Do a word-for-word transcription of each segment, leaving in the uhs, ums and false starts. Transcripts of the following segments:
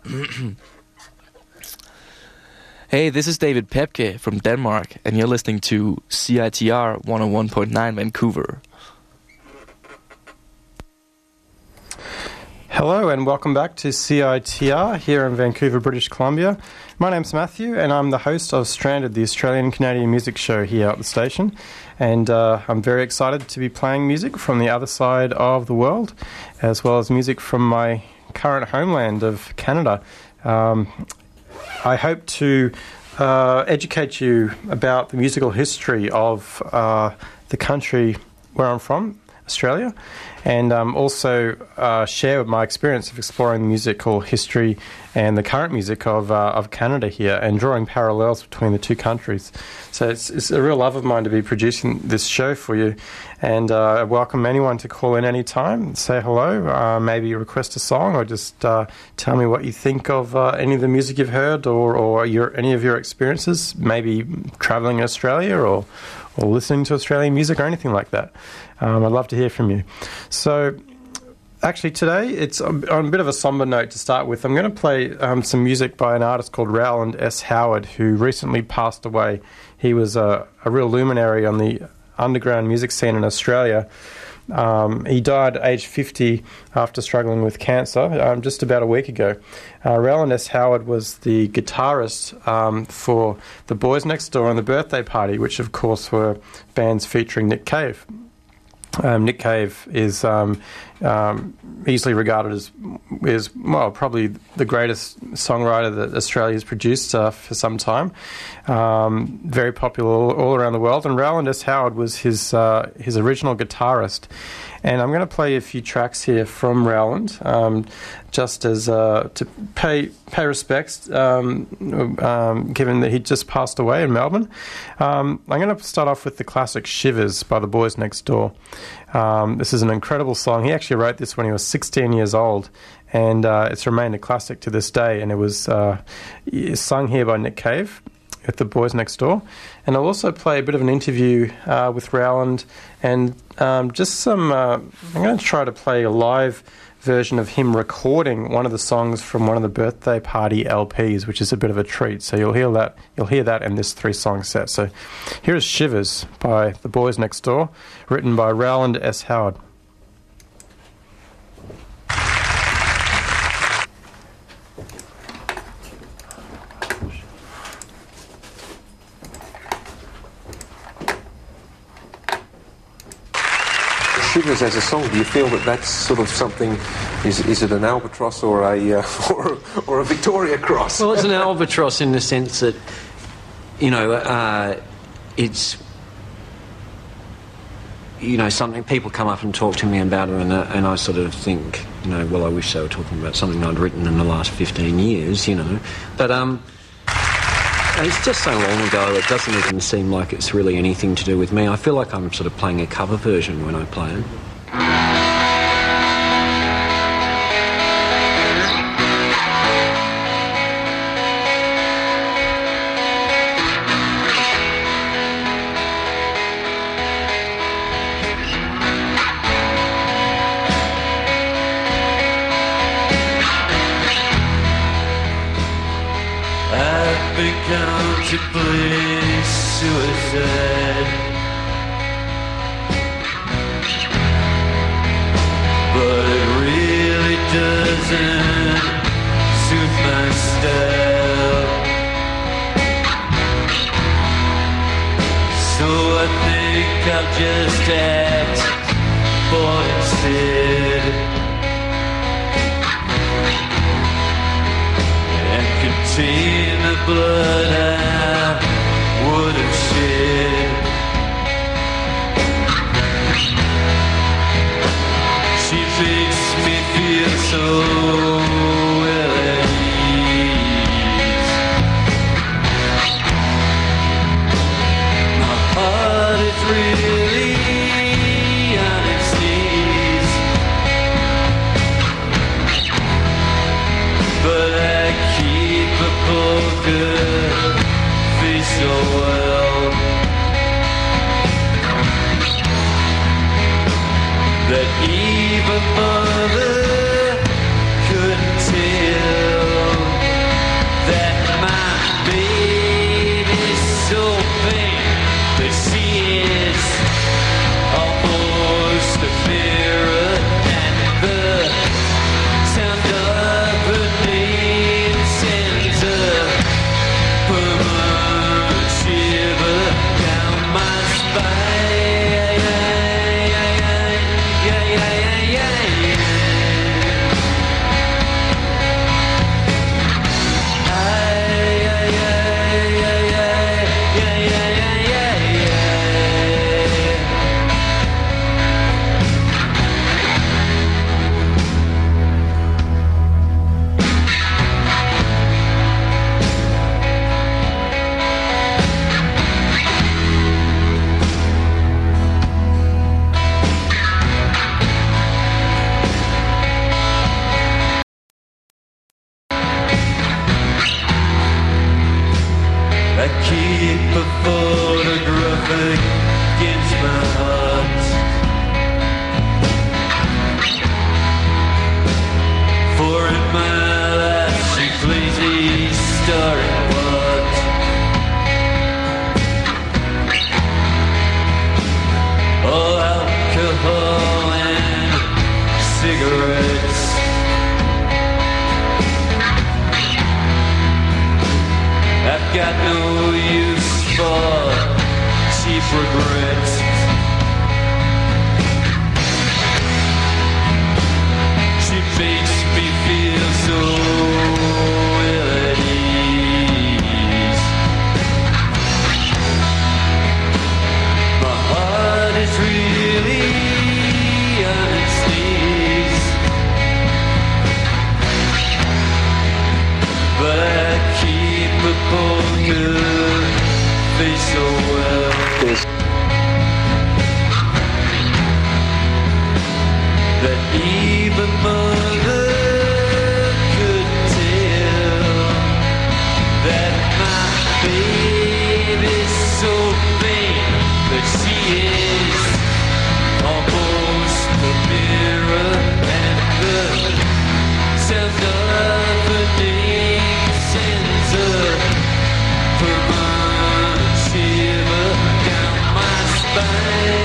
Hey, this is David Pepke from Denmark, and you're listening to C I T R one oh one point nine Vancouver. Hello and welcome back to C I T R here in Vancouver, British Columbia. My name's Matthew and I'm the host of Stranded, the Australian-Canadian music show here at the station. And uh, I'm very excited to be playing music from the other side of the world, as well as music from my current homeland of Canada. Um, I hope to uh, educate you about the musical history of uh, the country where I'm from, Australia, and um, also uh, share my experience of exploring the musical history and the current music of uh, of Canada here, and drawing parallels between the two countries. So it's, it's a real love of mine to be producing this show for you, and uh, I welcome anyone to call in any time, say hello, uh, maybe request a song, or just uh, tell me what you think of uh, any of the music you've heard, or, or your any of your experiences, maybe travelling in Australia, or or listening to Australian music, or anything like that. Um, I'd love to hear from you. So, actually today, it's on a bit of a somber note to start with. I'm going to play um, some music by an artist called Rowland S. Howard, who recently passed away. He was a, a real luminary on the underground music scene in Australia. Um, he died at age fifty after struggling with cancer um, just about a week ago. Uh, Rowland S. Howard was the guitarist um, for The Boys Next Door and The Birthday Party, which of course were bands featuring Nick Cave. Um, Nick Cave is um, um, easily regarded as, is well, probably the greatest songwriter that Australia has produced uh, for some time. Um, very popular all, all around the world. And Rowland S. Howard was his uh, his original guitarist. And I'm going to play a few tracks here from Rowland, um, just as uh, to pay pay respects, um, um, given that he just passed away in Melbourne. Um, I'm going to start off with the classic Shivers by The Boys Next Door. Um, this is an incredible song. He actually wrote this when he was sixteen years old, and uh, it's remained a classic to this day. And it was uh, sung here by Nick Cave at The Boys Next Door. And I'll also play a bit of an interview uh, with Rowland, and um, just some, uh, I'm going to try to play a live version of him recording one of the songs from one of the Birthday Party L Ps, which is a bit of a treat. So you'll hear that, you'll hear that in this three-song set. So here is Shivers by The Boys Next Door, written by Rowland S. Howard. Shivers as a song, do you feel that that's sort of something, is is it an albatross or a uh, or, or a Victoria Cross? Well, it's an albatross in the sense that, you know, uh, it's, you know, something people come up and talk to me about it, and, uh, and I sort of think, you know, well, I wish they were talking about something I'd written in the last fifteen years, you know, but um, it's just so long ago, it doesn't even seem like it's really anything to do with me. I feel like I'm sort of playing a cover version when I play it. Contemplate suicide, but it really doesn't suit my style. So I think I'll just act bored instead, and contain the blood I would have shed. She makes me feel so well at ease. My heart is really on its knees, but I keep a poker a photograph against my heart. For in my life she plays a starring part. All alcohol and cigarettes. I've got no use for cheap regrets. She makes me feel so ill at ease. My heart is really on its knees, but I keep a poker face so well. There's That even mother could tell that my baby's so vain that she is almost a mirror, and the sound of her name sends a permanent shiver down my spine.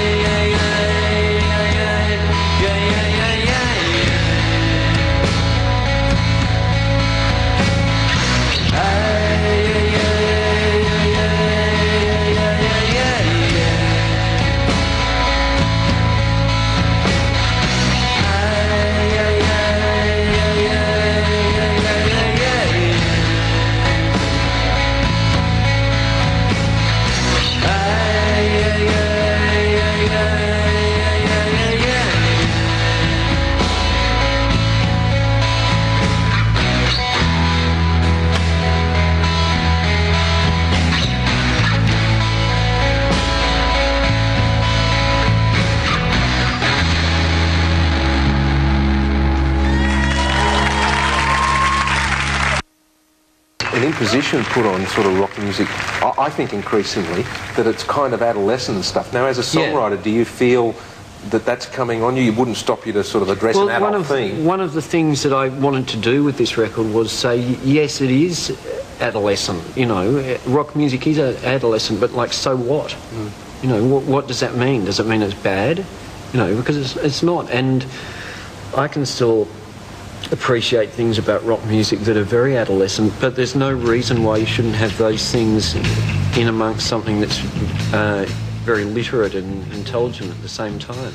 an imposition put on sort of rock music, I, I think increasingly, that it's kind of adolescent and stuff. Now, as a songwriter, yeah. do you feel that that's coming on you? You wouldn't stop you to sort of address well, an adult one of, theme? One of the things that I wanted to do with this record was say, yes, it is adolescent, you know, rock music is adolescent, but, like, so what? Mm. You know, what, what does that mean? Does it mean it's bad? You know, because it's, it's not. And I can still appreciate things about rock music that are very adolescent, but there's no reason why you shouldn't have those things in amongst something that's uh, very literate and intelligent at the same time.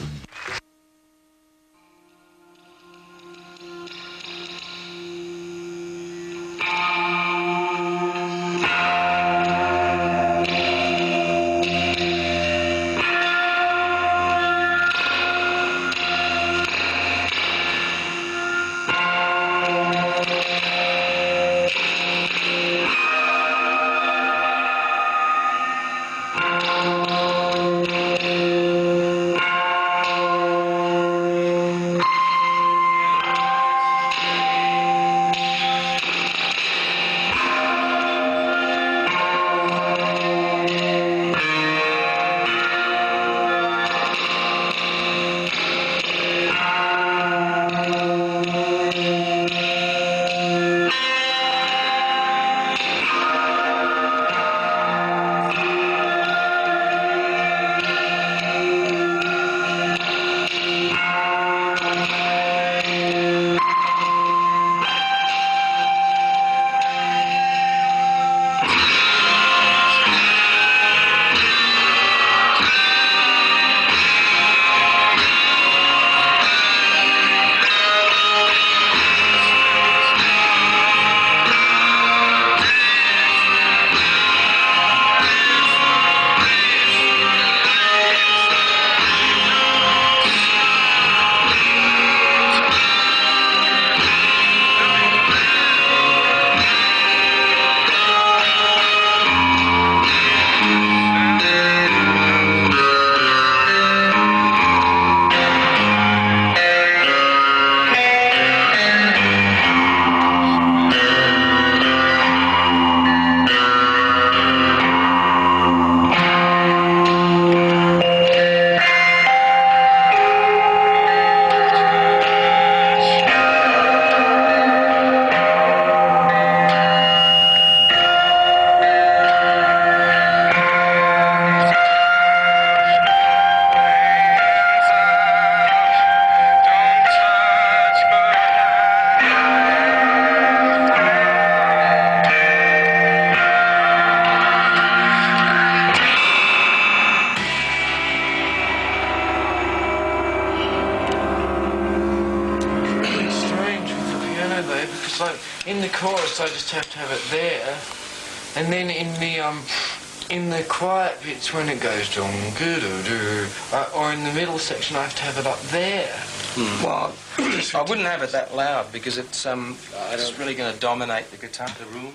chorus, I just have to have it there, and then in the um, in the quiet bits when it goes dum doo doo, or in the middle section, I have to have it up there. Mm. Well, I wouldn't have it that loud because it's um, it's really going to dominate the guitar, the room.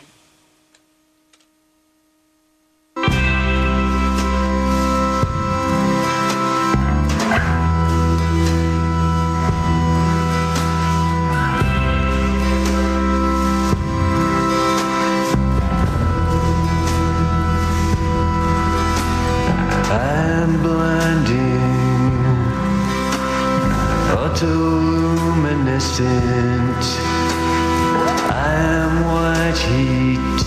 I'm blinding, autoluminescent. I am white heat,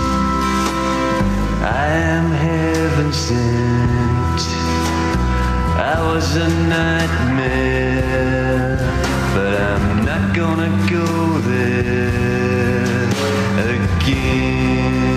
I am heaven sent. I was a nightmare, but I'm not gonna go there again.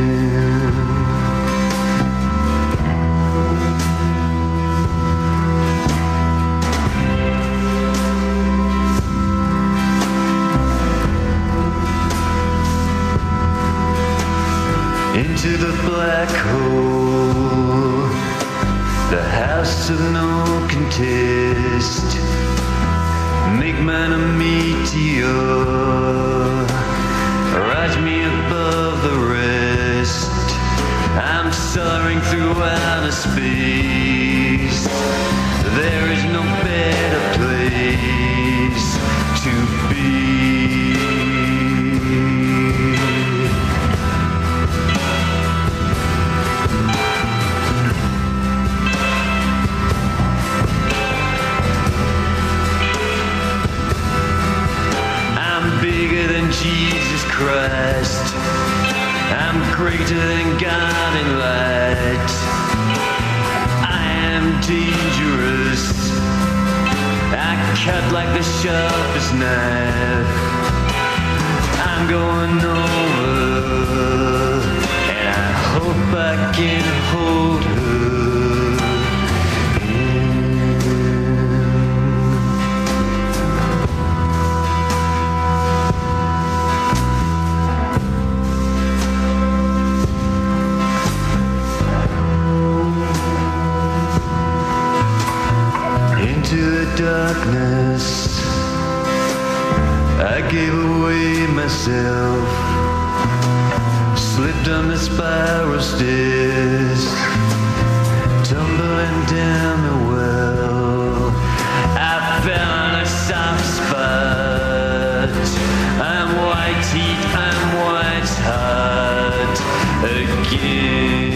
Into the black hole, the house of no contest. Make mine a meteor, rise me above the rest. I'm soaring through outer space. There is no better place to be. Jesus Christ, I'm greater than God in light. I am dangerous, I cut like the sharpest knife. I'm going over, and I hope I can hold her. Darkness, I gave away myself, slipped on the spiral stairs, tumbling down the well. I found a soft spot. I'm white heat, I'm white hot again.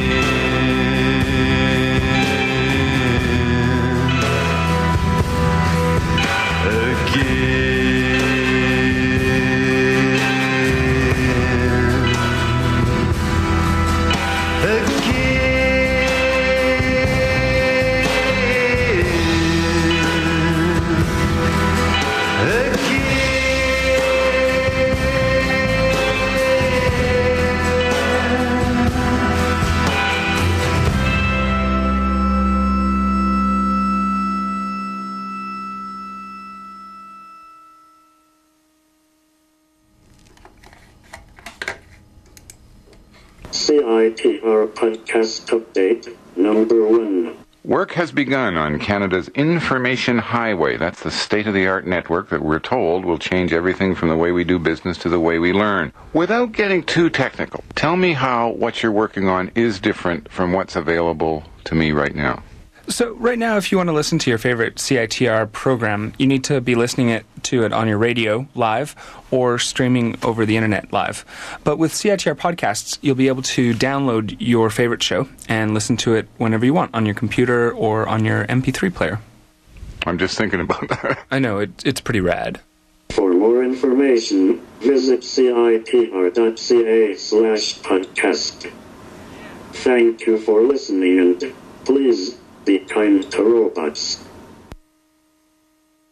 C I T R Podcast Update Number one. Work has begun on Canada's Information Highway. That's the state-of-the-art network that we're told will change everything from the way we do business to the way we learn. Without getting too technical, tell me how what you're working on is different from what's available to me right now. So right now, if you want to listen to your favorite C I T R program, you need to be listening it, to it on your radio live or streaming over the internet live. But with C I T R podcasts, you'll be able to download your favorite show and listen to it whenever you want on your computer or on your M P three player. I'm just thinking about that. I know, it, it's pretty rad. For more information, visit citr.ca slash podcast. Thank you for listening and please be kind to robots.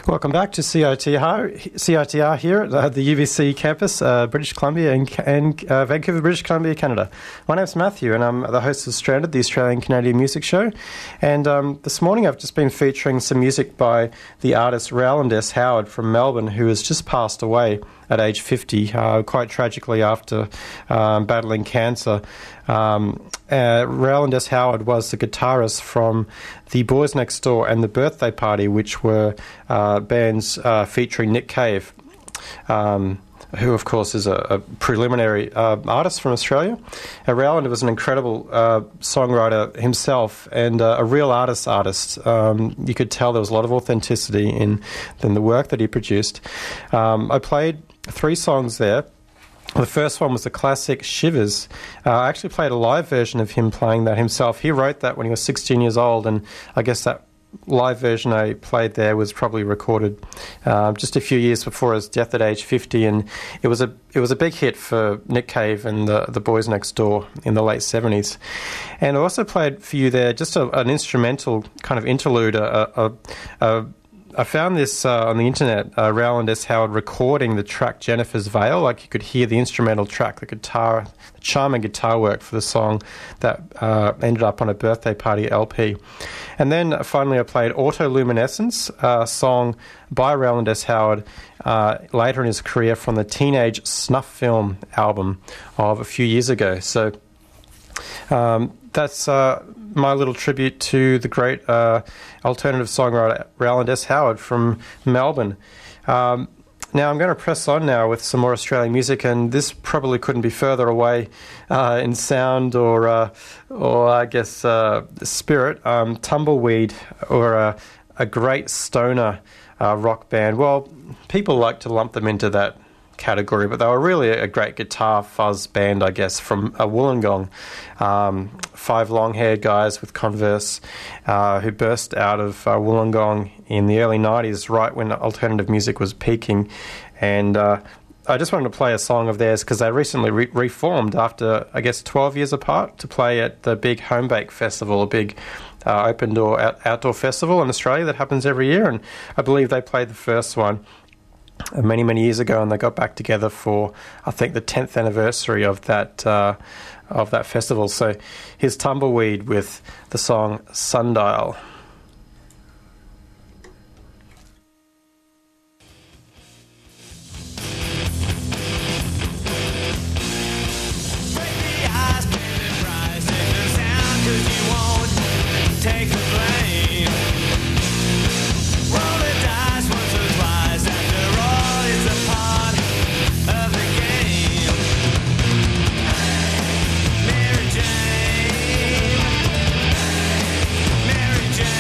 Welcome back to C I T R, C I T R here at uh, the U B C campus, uh, British Columbia and, and uh, Vancouver, British Columbia, Canada. My name's Matthew and I'm the host of Stranded, the Australian Canadian music show. And um, this morning I've just been featuring some music by the artist Rowland S. Howard from Melbourne, who has just passed away at age fifty, uh, quite tragically after um, battling cancer. Um, uh, Rowland S. Howard was the guitarist from The Boys Next Door and The Birthday Party, which were uh, bands uh, featuring Nick Cave, um, who, of course, is a, a preliminary uh, artist from Australia. Uh, Rowland was an incredible uh, songwriter himself and uh, a real artist artist. Um, you could tell there was a lot of authenticity in, in the work that he produced. Um, I played three songs there. The first one was the classic Shivers. Uh, I actually played a live version of him playing that himself. He wrote that when he was sixteen years old, and I guess that live version I played there was probably recorded uh, just a few years before his death at age fifty, and it was a it was a big hit for Nick Cave and the, the Boys Next Door in the late seventies. And I also played for you there just a, an instrumental kind of interlude, a, a, a I found this uh, on the internet, uh, Rowland S. Howard recording the track Jennifer's Veil. Like, you could hear the instrumental track, the guitar, the charming guitar work for the song that uh, ended up on a Birthday Party L P. And then uh, finally I played Autoluminescence, a song by Rowland S. Howard uh, later in his career from the Teenage Snuff Film album of a few years ago. So um, that's uh, my little tribute to the great uh, alternative songwriter Rowland S. Howard from Melbourne. Um, now I'm going to press on now with some more Australian music, and this probably couldn't be further away uh, in sound or, uh, or I guess, uh, spirit. Um, Tumbleweed, or a, a great stoner uh, rock band. Well, people like to lump them into that category, but they were really a great guitar fuzz band, I guess, from uh, Wollongong. Um, five long-haired guys with Converse uh, who burst out of uh, Wollongong in the early nineties, right when alternative music was peaking. And uh, I just wanted to play a song of theirs because they recently re- reformed after, I guess, twelve years apart to play at the big Homebake Festival, a big uh, open-door out- outdoor festival in Australia that happens every year. And I believe they played the first one many, many years ago, and they got back together for, I think, the tenth anniversary of that uh, of that festival. So here's Tumbleweed with the song Sundial. Take the blame. Roll the dice once or twice. After all, it's a part of the game. Mary Jane, Mary Jane.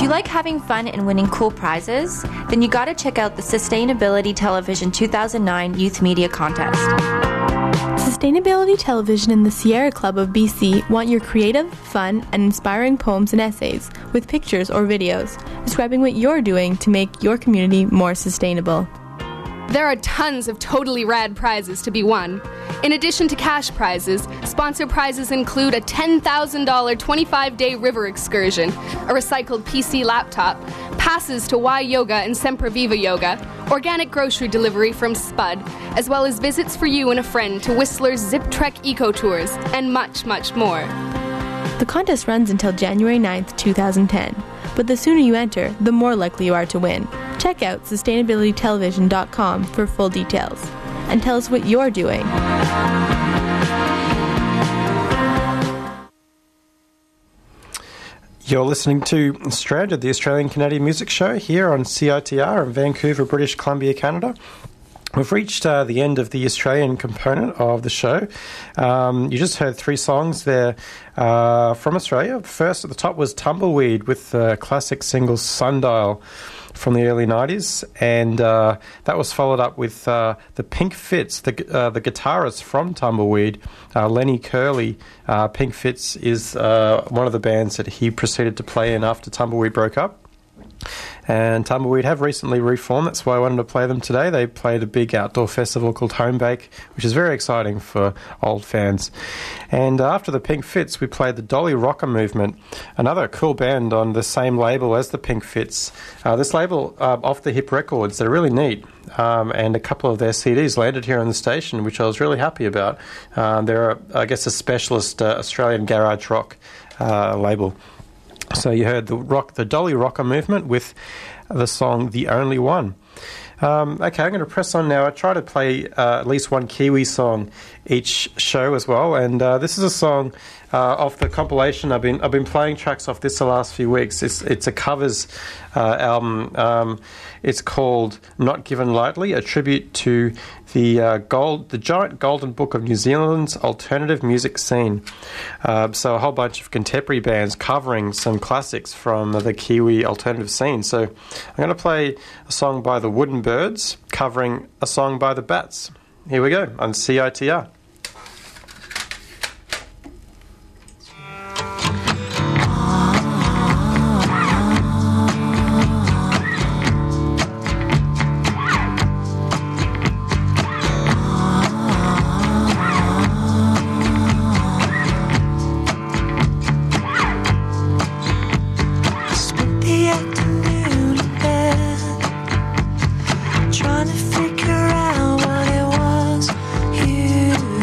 like having fun and winning cool prizes? Then you gotta check out the Sustainability Television two thousand nine Youth Media Contest. Sustainability Television and the Sierra Club of B C want your creative, fun, and inspiring poems and essays with pictures or videos describing what you're doing to make your community more sustainable. There are tons of totally rad prizes to be won. In addition to cash prizes, sponsor prizes include a ten thousand dollars twenty-five day river excursion, a recycled P C laptop, passes to Y Yoga and Semperviva Yoga, organic grocery delivery from Spud, as well as visits for you and a friend to Whistler's Zip Trek Eco Tours, and much, much more. The contest runs until January ninth, two thousand ten, but the sooner you enter, the more likely you are to win. Check out sustainability television dot com for full details, and tell us what you're doing. You're listening to Stranded, the Australian Canadian Music Show, here on C I T R in Vancouver, British Columbia, Canada. We've reached uh, the end of the Australian component of the show. Um, you just heard three songs there uh, from Australia. First at the top was Tumbleweed with the classic single Sundial from the early nineties, and uh, that was followed up with uh, the Pink Fits, the uh, the guitarist from Tumbleweed, uh, Lenny Curley. Uh, Pink Fits is uh, one of the bands that he proceeded to play in after Tumbleweed broke up. And Tumbleweed have recently reformed. That's why I wanted to play them today. They played a big outdoor festival called Homebake, which is very exciting for old fans. And after the Pink Fits, we played the Dolly Rocker Movement, another cool band on the same label as the Pink Fits. Uh, this label, uh, Off the Hip Records, they're really neat. Um, and a couple of their C Ds landed here on the station, which I was really happy about. Um, they're, I guess, a specialist uh, Australian garage rock uh, label. So you heard the rock, the Dolly Rocker Movement with the song The Only One. Um, okay, I'm going to press on now. I try to play uh, at least one Kiwi song each show as well, and uh, this is a song uh, off the compilation. I've been I've been playing tracks off this the last few weeks. It's it's a covers uh, album. Um, it's called Not Given Lightly, a tribute to the uh, gold, the giant golden book of New Zealand's alternative music scene. Uh, so a whole bunch of contemporary bands covering some classics from the Kiwi alternative scene. So I'm going to play a song by the Wooden Birds covering a song by the Bats. Here we go on C I T R. Trying to figure out what it was you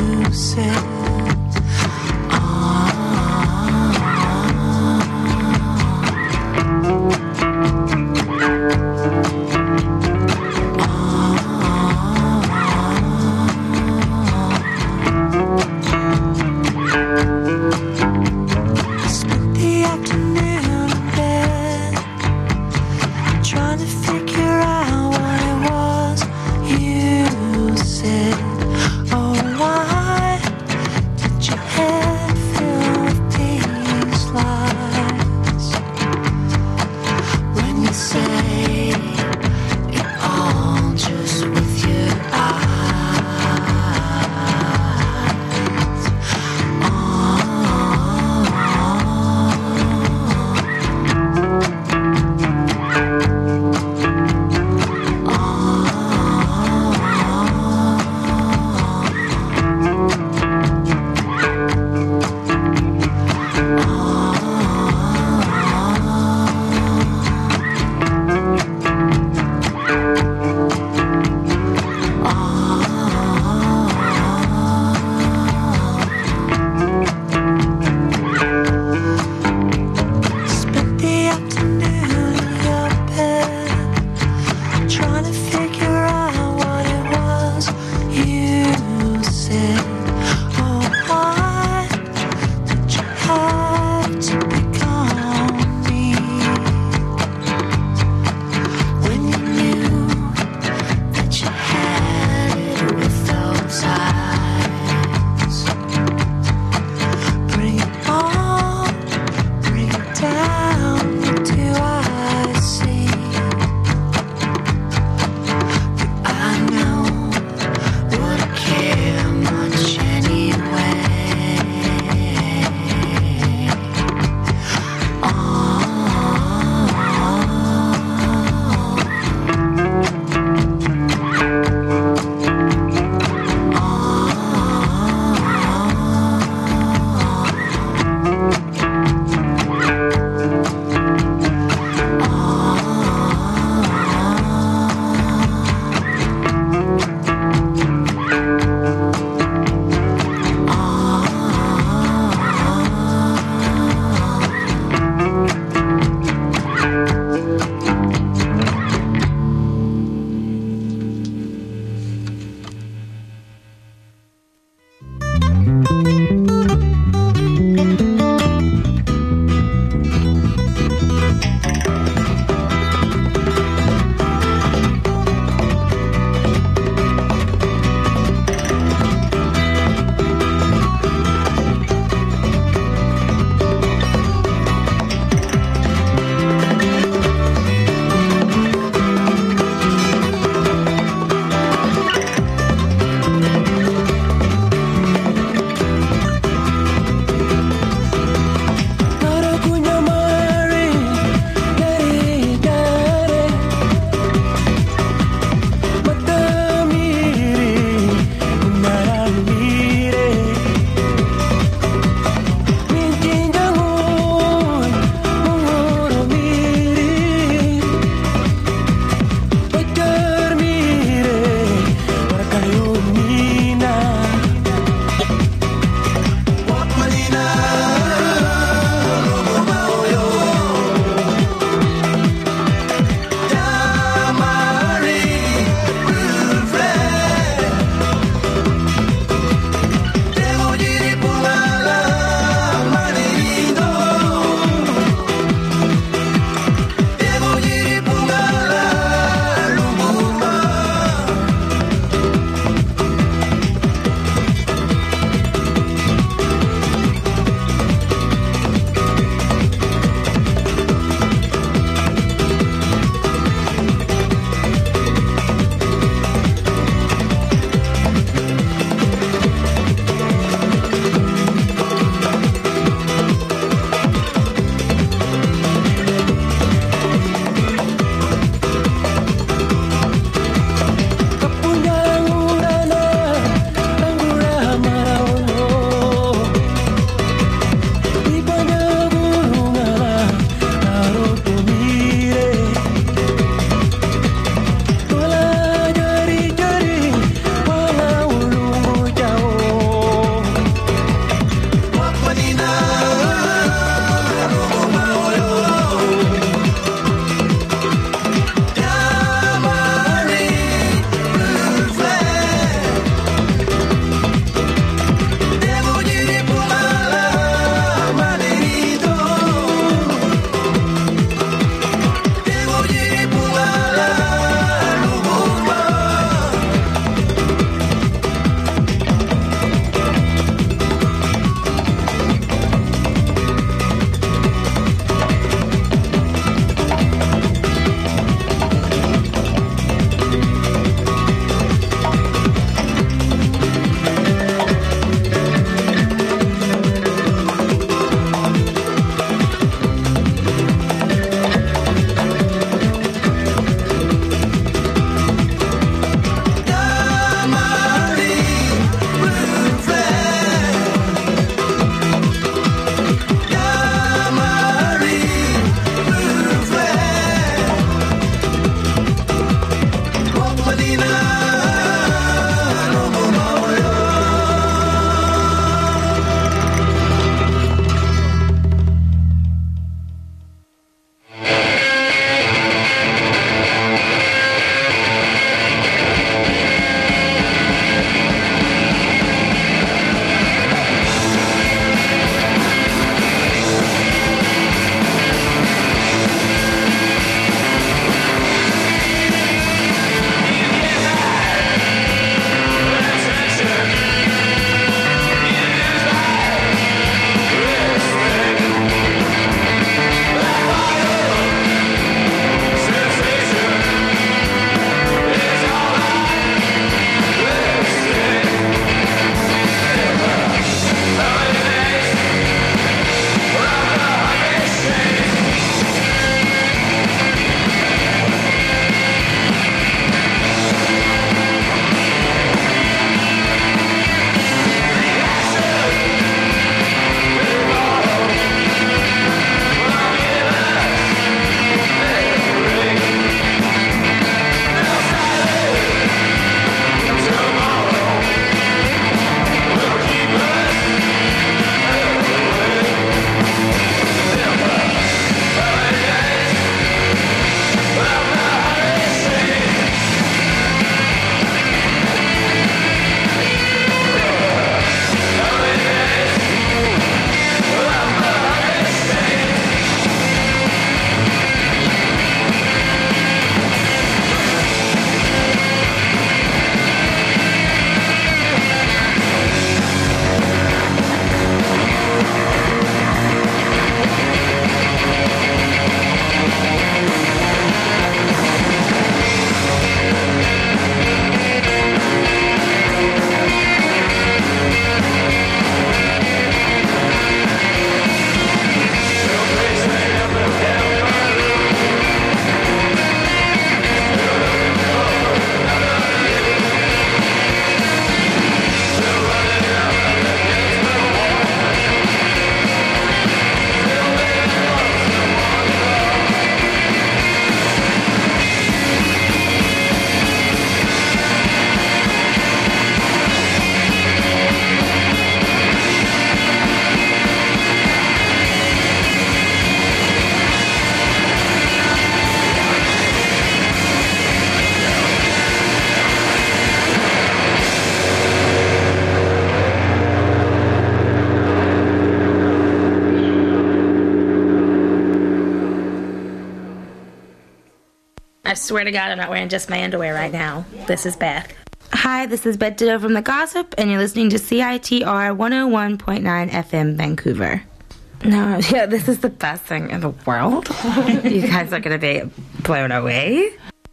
swear to God, I'm not wearing just my underwear right now. This is bad. Hi, this is Bette Ditto from The Gossip, and you're listening to C I T R one oh one point nine F M Vancouver. No, yeah, this is the best thing in the world. You guys are going to be blown away.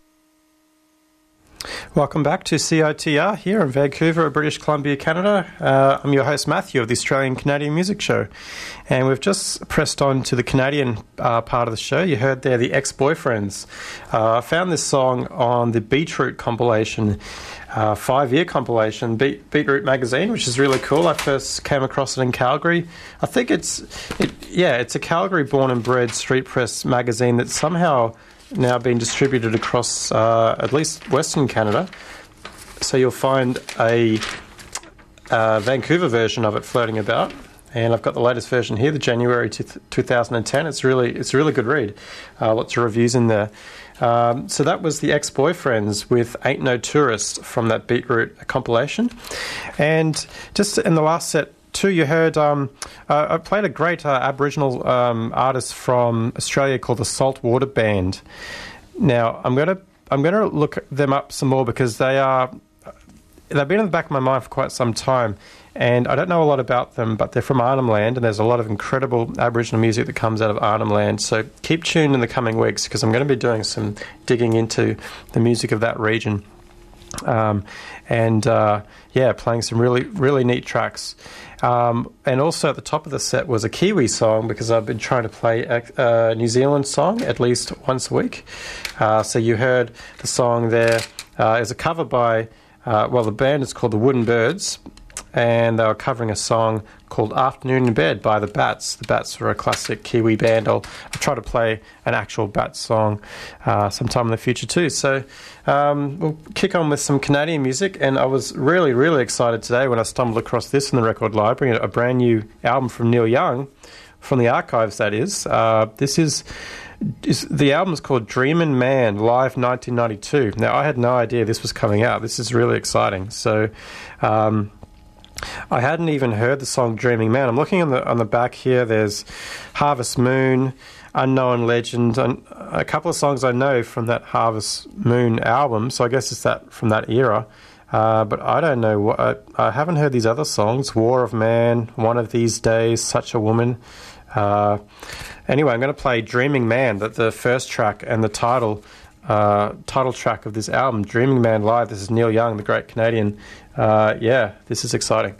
Welcome back to C I T R here in Vancouver, British Columbia, Canada. Uh, I'm your host, Matthew, of the Australian Canadian Music Show. And we've just pressed on to the Canadian uh, part of the show. You heard there the Ex-Boyfriends. Uh, I found this song on the Beetroot compilation, uh, five-year compilation, Beat, Beetroot magazine, which is really cool. I first came across it in Calgary. I think it's, it, yeah, it's a Calgary-born and bred street press magazine that's somehow now being distributed across uh, at least Western Canada. So you'll find a uh, Vancouver version of it floating about, and I've got the latest version here, the January two thousand ten. It's really it's a really good read. Uh, lots of reviews in there. Um, so that was the Ex-Boyfriends with Ain't No Tourist from that Beetroot compilation. And just in the last set too, you heard um, uh, I played a great uh, Aboriginal um, artist from Australia called the Saltwater Band. Now I'm gonna I'm gonna look them up some more because they are they've been in the back of my mind for quite some time, and I don't know a lot about them, but they're from Arnhem Land, and there's a lot of incredible Aboriginal music that comes out of Arnhem Land. So keep tuned in the coming weeks because I'm going to be doing some digging into the music of that region. Um, and uh, yeah, playing some really, really neat tracks. Um, and also at the top of the set was a Kiwi song because I've been trying to play a, a New Zealand song at least once a week. Uh, so you heard the song there uh, is a cover by, uh, well, the band is called the Wooden Birds, and they were covering a song called Afternoon in Bed by the Bats. The Bats were a classic Kiwi band. I'll, I'll try to play an actual Bats song uh, sometime in the future too. So um, we'll kick on with some Canadian music, and I was really, really excited today when I stumbled across this in the record library, a brand new album from Neil Young, from the archives that is. Uh, this is... Is, the album is called Dreamin' Man Live nineteen ninety-two. Now, I had no idea this was coming out. This is really exciting. So, um, I hadn't even heard the song Dreaming Man. I'm looking on the on the back here. There's Harvest Moon, Unknown Legend, and a couple of songs I know from that Harvest Moon album. So I guess it's that from that era. Uh, but I don't know. What, I, I haven't heard these other songs. War of Man, One of These Days, Such a Woman. Uh, anyway, I'm going to play Dreaming Man, that the first track and the title uh, title track of this album, Dreaming Man Live. This is Neil Young, the great Canadian. Uh, yeah, this is exciting.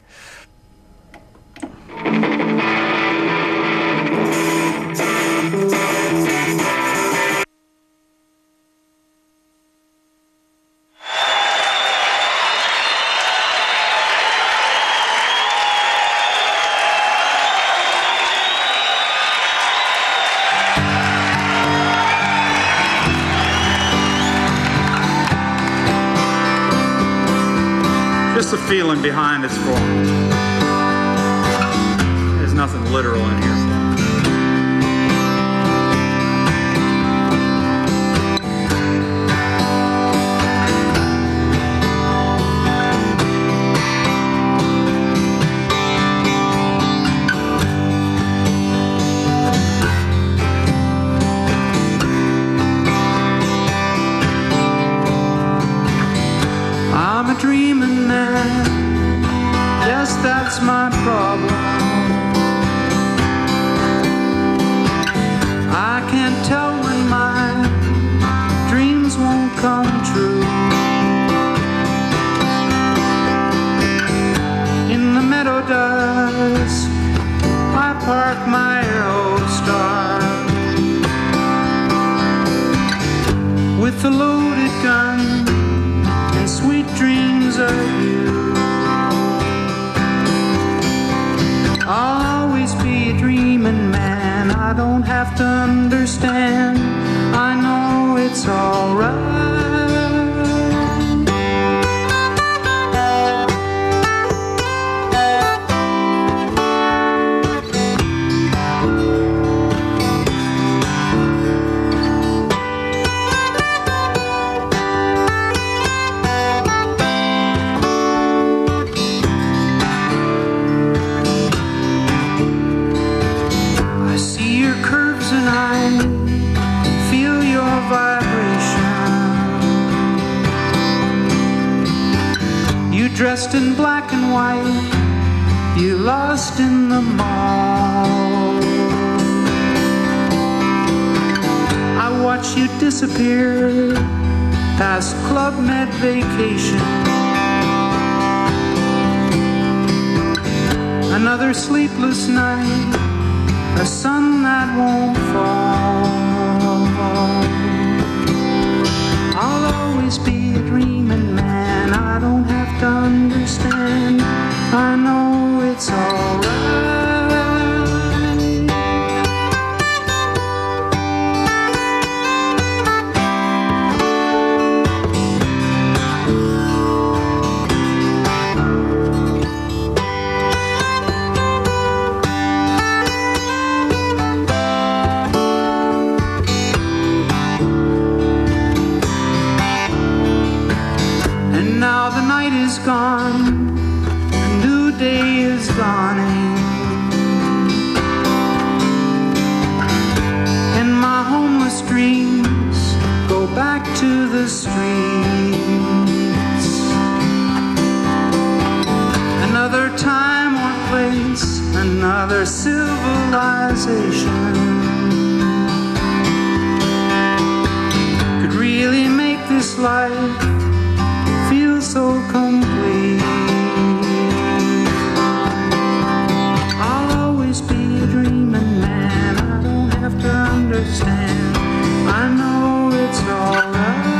The feeling behind this form. There's nothing literal in here. I'm a dreaming man, yes, that's my problem. I can't tell when my dreams won't come true. In the meadow dust, I park my old star with a loaded gun and sweet dreams of you. I'll always be a dreaming man. I don't have to understand. I know it's alright. Vibration dressed in black and white, you lost in the mall. I watch you disappear past Club Med Vacation. Another sleepless night, a sun that won't fall. I'll always be a dreaming man, I don't have to understand, I know it's alright. Gone, a new day is dawning, and my homeless dreams go back to the streets. Another time or place, another civilization could really make this life feel so complete. I'll always be a dreaming man, I don't have to understand, I know it's alright.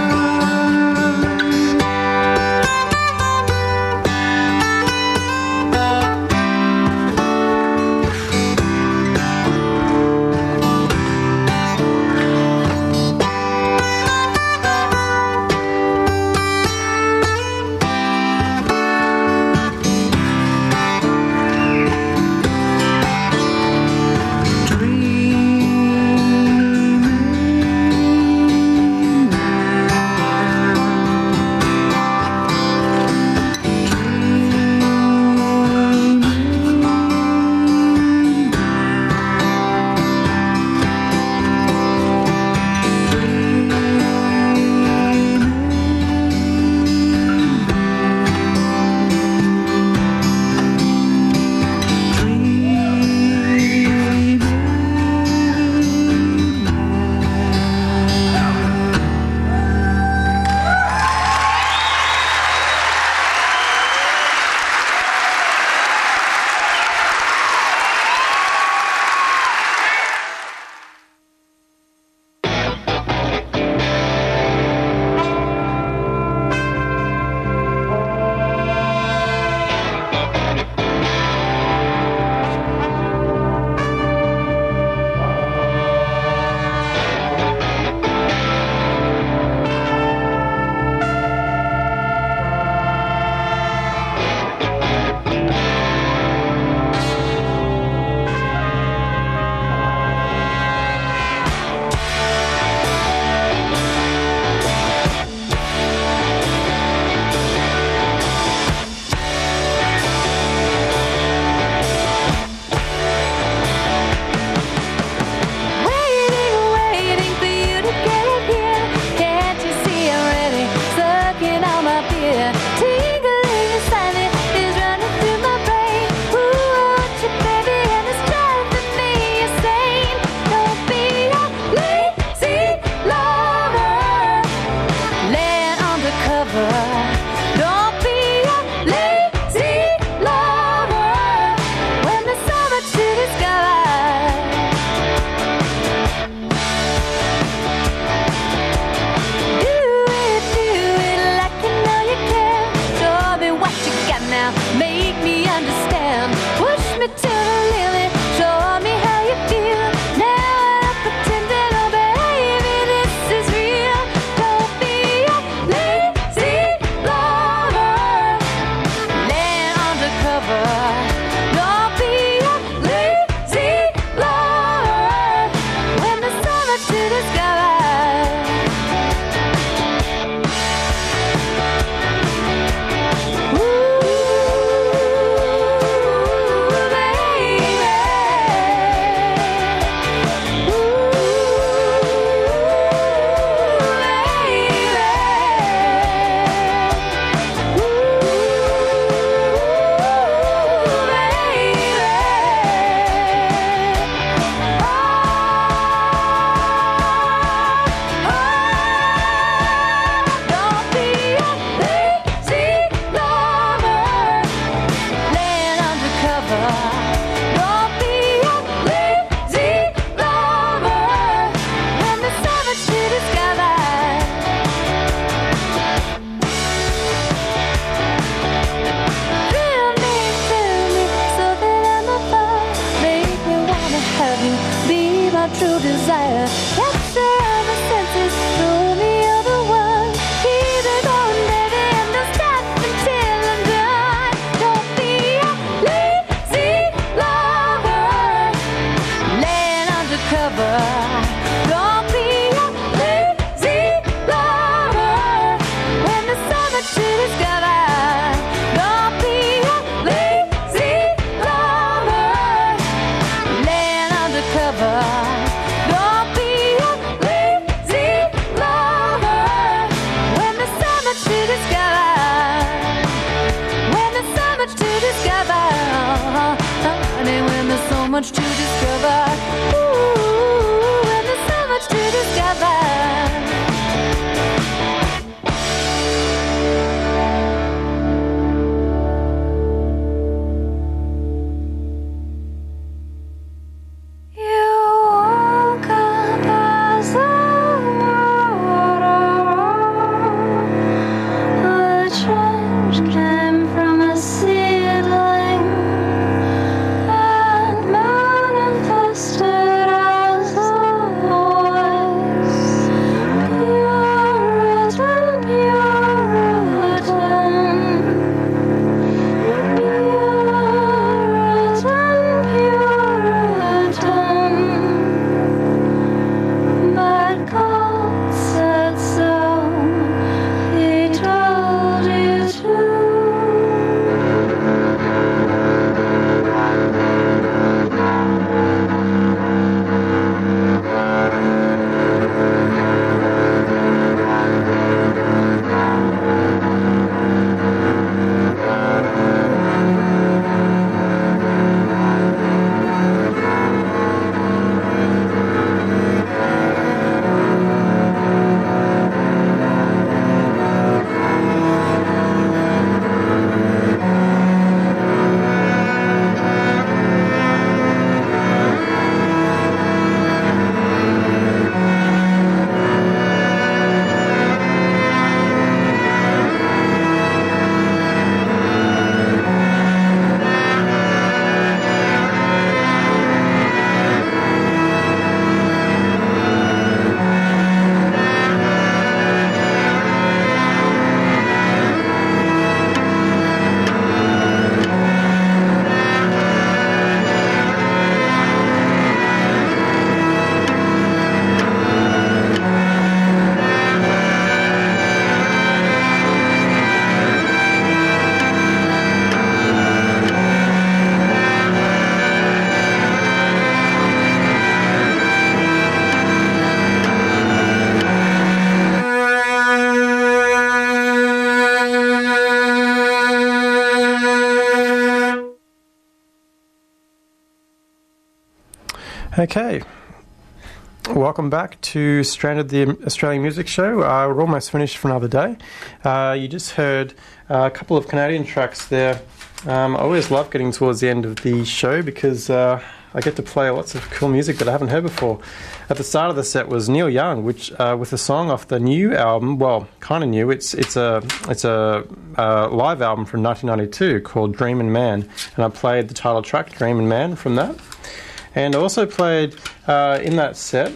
much to discover. Ooh, and there's so much to discover. Okay, welcome back to Stranded, the Australian Music Show. Uh, we're almost finished for another day. Uh, you just heard uh, a couple of Canadian tracks there. Um, I always love getting towards the end of the show because uh, I get to play lots of cool music that I haven't heard before. At the start of the set was Neil Young, which uh, with a song off the new album. Well, kind of new. It's it's a it's a uh, live album from nineteen ninety-two called Dreamin' Man, and I played the title track Dreamin' Man from that. And I also played uh, in that set,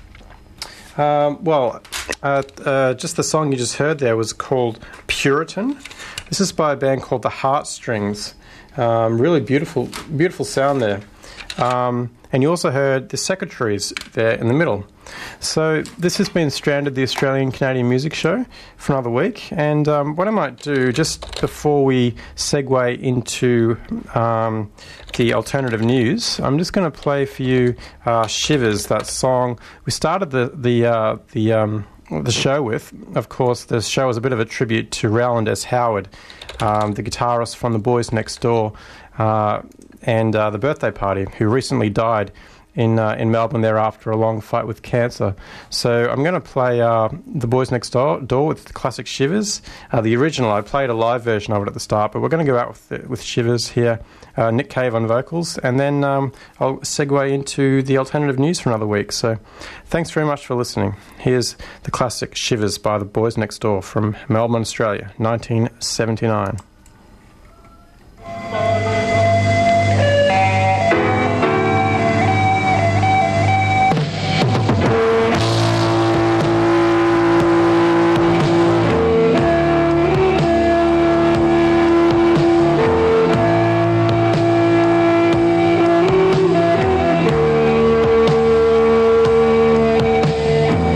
um, well, uh, uh, just the song you just heard there was called Puritan. This is by a band called The Heartstrings. Um, really beautiful, beautiful sound there. Um, and you also heard The Secretaries there in the middle. So this has been Stranded, the Australian Canadian Music Show, for another week. And um, what I might do, just before we segue into um, the alternative news, I'm just going to play for you uh, Shivers, that song we started the the uh, the um, the show with. Of course, the show is a bit of a tribute to Rowland S. Howard, um, the guitarist from the Boys Next Door, uh, and uh, the Birthday Party, who recently died in uh, in Melbourne there after a long fight with cancer. So I'm going to play uh, The Boys Next Door, door with the classic Shivers. Uh, the original, I played a live version of it at the start, but we're going to go out with the, with Shivers here. Uh, Nick Cave on vocals, and then um, I'll segue into the alternative news for another week. So thanks very much for listening. Here's the classic Shivers by The Boys Next Door from Melbourne, Australia, nineteen seventy-nine.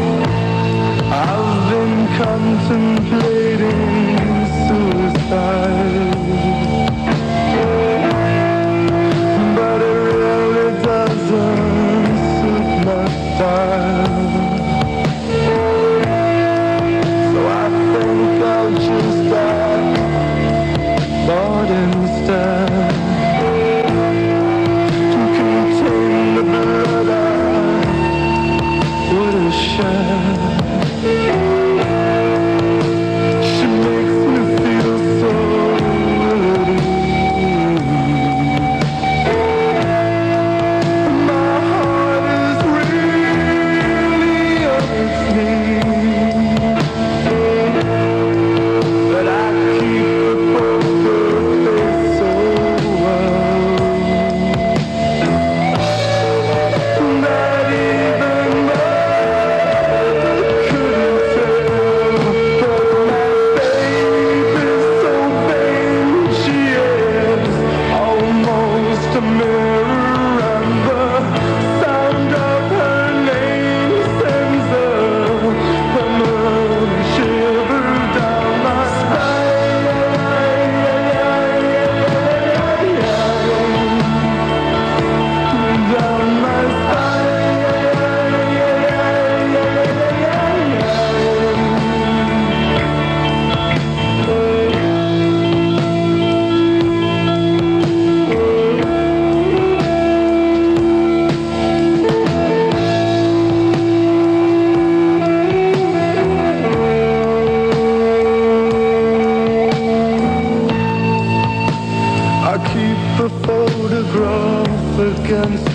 Contemplating suicide.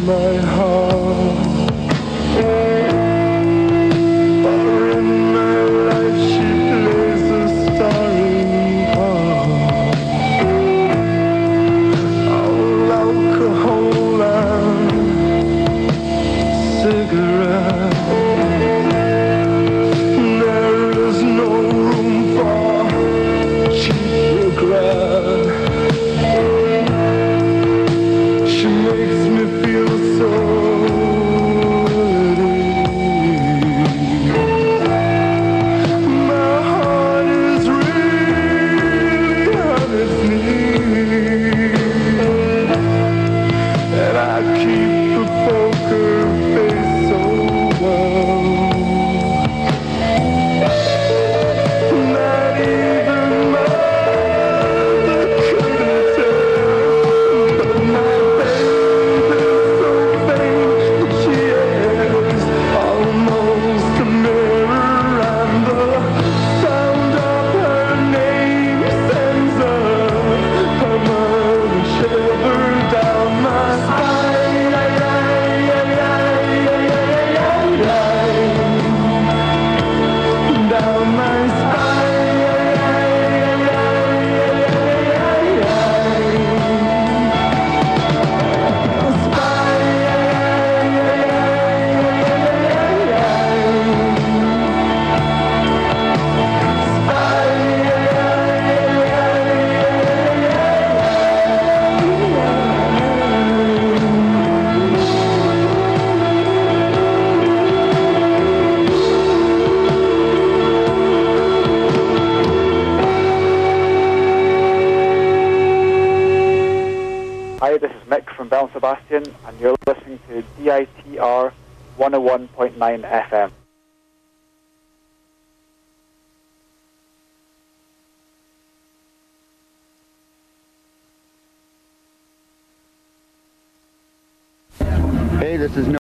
my heart. For in my life she plays a starring part. All alcohol and cigarettes. There is no room for cheap regret. She makes me feel so Sebastian, and you're listening to D I T R one oh one point nine F M. Hey, this is